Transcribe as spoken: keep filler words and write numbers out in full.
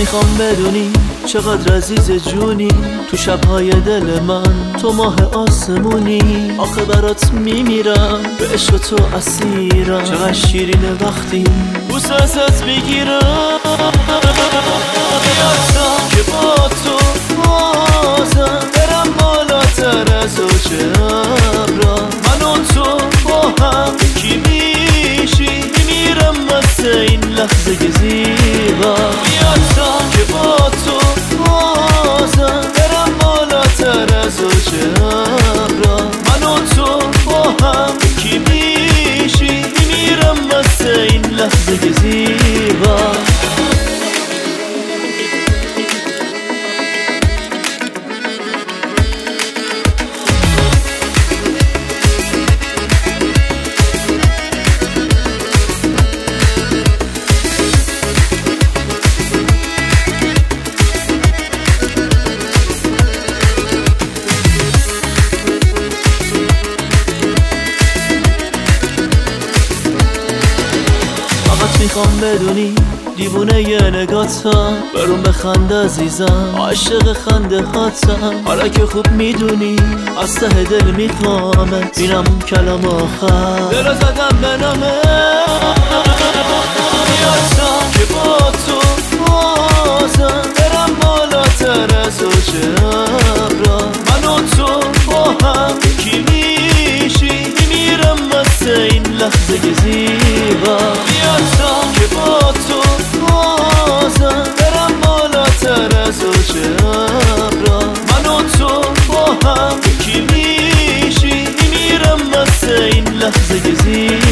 میخوام بدونی چقدر عزیز جونی، تو شبهای دل من تو ماه آسمونی. آخه برات میمیرم، به عشق تو اسیرم، چقدر شیرینه وقتی بوسه ازت میگیرم. یادم که با تو بازم برم بالاتر از اوج ابرا، من و تو با هم یکی میشی، میمیرم واسه این لحظه زیبا. یادم که با تو بازم برم بالاتر از اوج ابرا، من و تو با هم یکی میشی، میمیرم واسه این لحظه زیبا. میخوام بدونی دیوونه یه نگاتم، برون بخند عزیزم، عاشق خنده هاتم. حالا که خوب میدونی از ته دل میخوامت، اینم کلام آخر دل زدم به نامه. یادم که با تو بازم برم بالاتر از اوج ابرا، من و تو با هم یکی میشی، میمیرم واسه این لحظه زیبا. یادم که با تو بازم برم بالاتر از اوج ابرا، من و تو با هم یکی میشی، میمیرم واسه این لحظه زیبا.